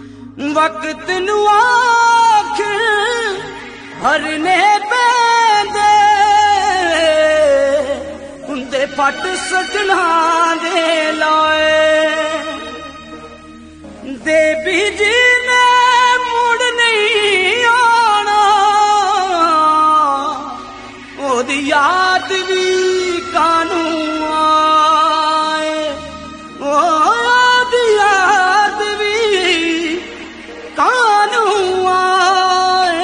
वक्त नू आख हरने पैंदे हुंदे पट सजना दे लाए दे बीजी ने मुड़ नहीं आना ओदी याद भी कानू आए ओदी याद भी कानू आए।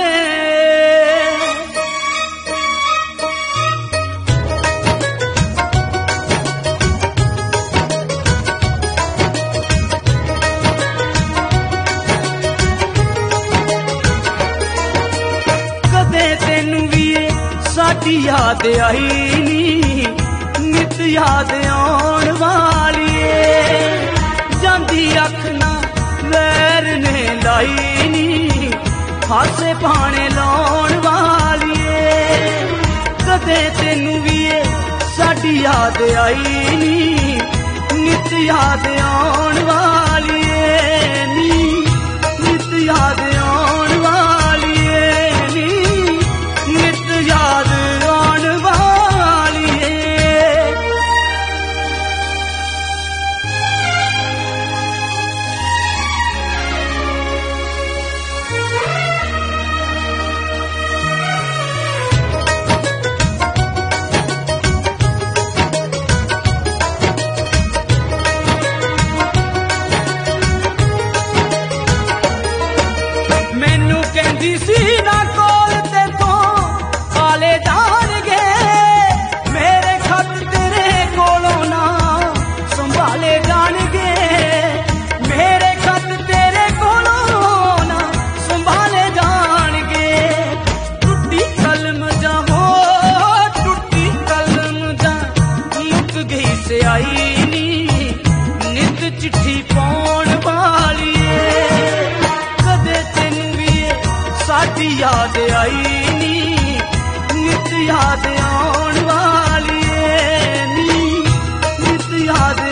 कदे तेनू भी साडी याद आई नी नित याद आउण वाली जांदी अख ना वैर ने लाई नी हासे पाने लाउण वाली कदे तेनू भी साडी याद आई नी नित याद आउण वाली नी नित याद आउण वाली नी नित याद आउण वाली मैनू कहंदी सी ना कोल ते तो काले जाणगे मेरे खत तेरे कोलों ना संभाले जाणगे मेरे खत तेरे कोलों ना संभाले जाणगे टुटी कलम जा हो टुटी कलम जा मुक गई से आई नी नित चिट्ठी पाउण वाली कदे तेनू भी साडी याद आई नी नित याद आउण वाली नी नित याद